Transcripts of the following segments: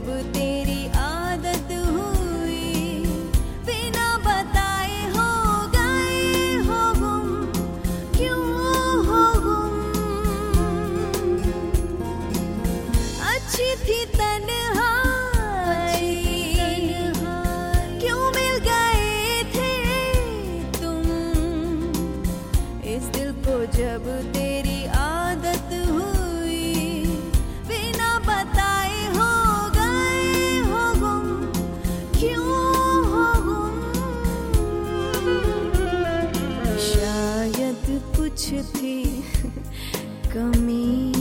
जब तेरी आदत हुई, बिना बताए हो गए हो गुम, क्यों हो गुम? अच्छी थी तन्हाई, क्यों मिल गए थे तुम? इस दिल को जब तेरी आदत हुई, बिना बताए हो गए हो गुम, क्यों हो गुम? शायद कुछ थी कमी।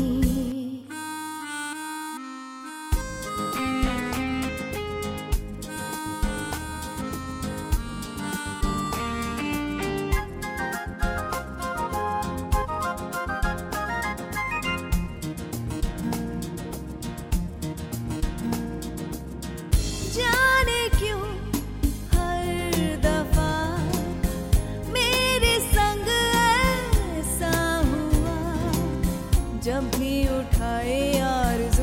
जाने क्यों हर दफा मेरे संग ऐसा हुआ, जब भी उठाए आरज़ू